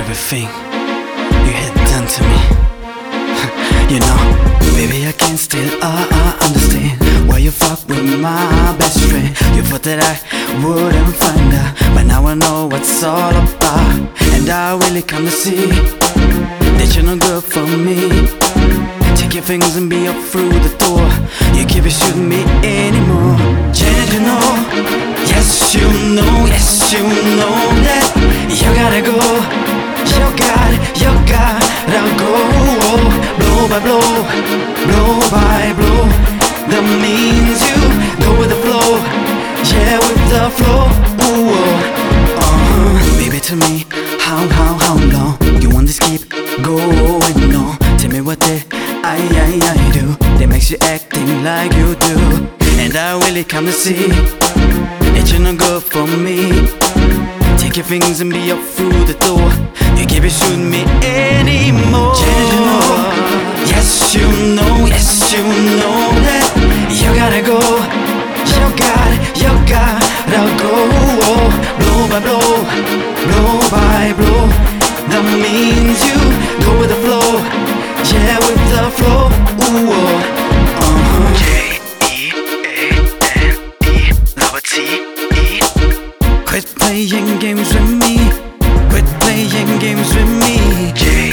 everything you had done to me. You know, baby, I can't still understand why you fuck with my best friend. You thought that I wouldn't find her, but now I know what's all about. And I really come to see that you're no good for me. Take your fingers and be up through the door. You can't be shooting me anymore. Janet, you know, yes you know, yes you know that you gotta go. You gotta go. Blow by blow, blow by blow. That means you go with the flow. Yeah, with the flow. Baby, tell me how long you want this keep going on? Tell me what did I do that makes you acting like you do. And I really come to see that you're not good for me. Take your fingers and be up through the door. You can't be shooting me anymore. Yes you know, yes you know that you gotta go. You gotta go. Blow by blow, blow by blow. That means you go with the flow. Yeah, with the flow. J-E-A-N-E, lover T-E. Quit playing games with me. Quit playing games with me.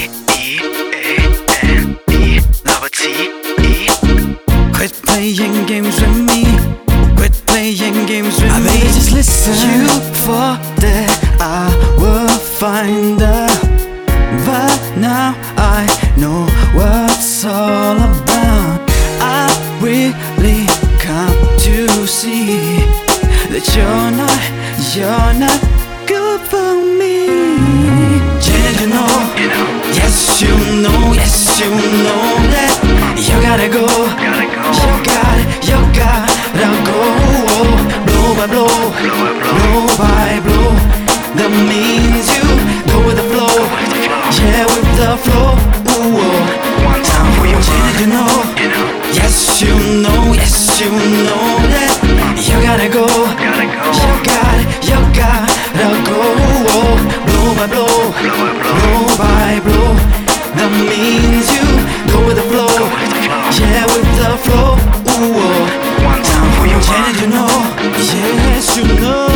J-E-A-N-E, lover T-E. Quit playing games with me. Quit playing games with me. Baby, just listen. You thought that I would find her, but now I know what's all about. I really come to see that you're not good for me. Janet, you know, yes you know, yes you know that you gotta go. You gotta go. Blow by blow, blow by blow. That means you go with the flow. Yeah, with the flow. One time for you, Janet, you know, yes you know, yes you know that you gotta go. You gotta go. Blow by blow, blow by blow. That means you go with the flow. Yeah, with the flow. One time for you, Janet, you know, yes you know,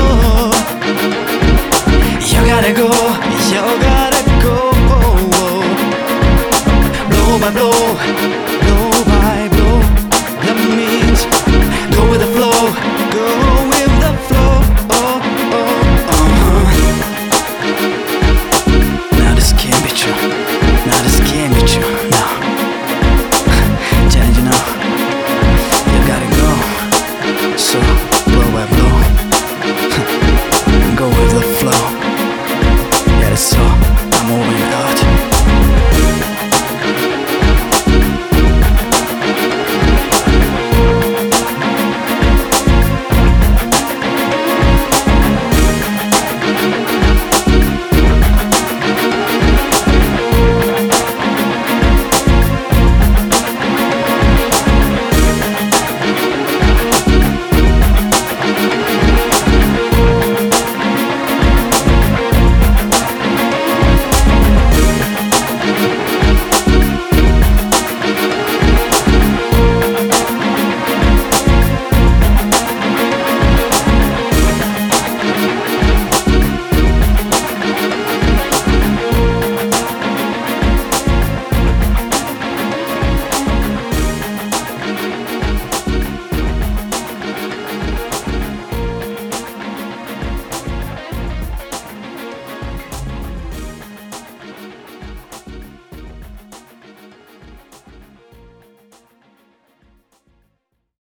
you gotta go. You gotta go. Blow by blow.